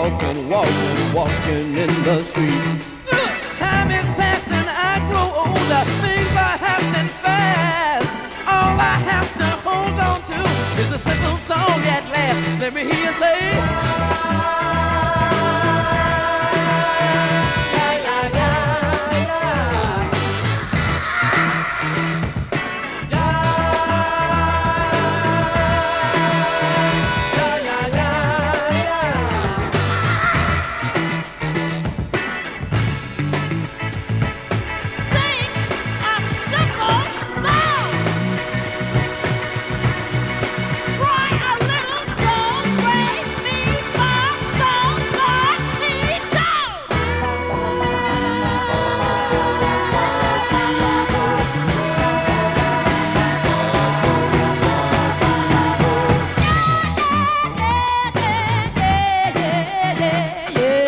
walking, walking, walking in the street. Time is passing, I grow older, things are happening fast. All I have to hold on to is a simple song at last. Let me hear you say